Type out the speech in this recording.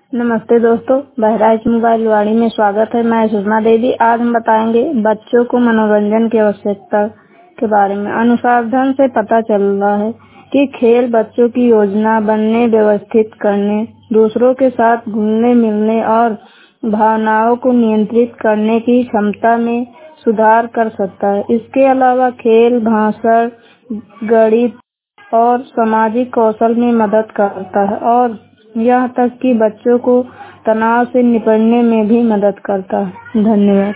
नमस्ते दोस्तों, बहराइच मोबाइल वाणी में स्वागत है। मैं सुषमा देवी। आज हम बताएंगे बच्चों को मनोरंजन की आवश्यकता के बारे में। अनुसंधान से पता चल रहा है कि खेल बच्चों की योजना बनने, व्यवस्थित करने, दूसरों के साथ घुलने मिलने और भावनाओं को नियंत्रित करने की क्षमता में सुधार कर सकता है। इसके अलावा खेल भाषा, गणित और सामाजिक कौशल में मदद करता है और यहाँ तक कि बच्चों को तनाव से निपटने में भी मदद करता है। धन्यवाद।